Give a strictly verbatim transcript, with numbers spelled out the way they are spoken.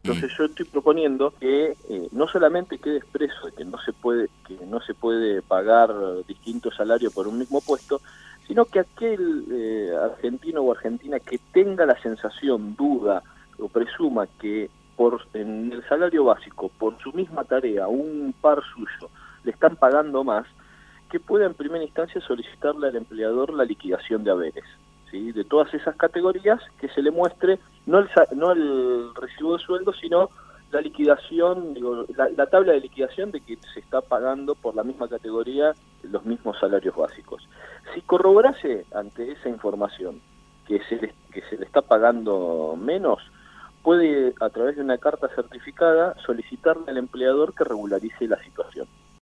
Entonces yo estoy proponiendo que eh, no solamente quede expreso de que no se puede que no se puede pagar distintos salarios por un mismo puesto, sino que aquel eh, argentino o argentina que tenga la sensación, duda o presuma que por en el salario básico, por su misma tarea, un par suyo, le están pagando más, que pueda en primera instancia solicitarle al empleador la liquidación de haberes, ¿sí? De todas esas categorías, que se le muestre no el, no el recibo de sueldo, sino la liquidación, digo, la, la tabla de liquidación de que se está pagando por la misma categoría los mismos salarios básicos. Si corroborase ante esa información que se le, que se le está pagando menos, puede, a través de una carta certificada, solicitarle al empleador que regularice la situación.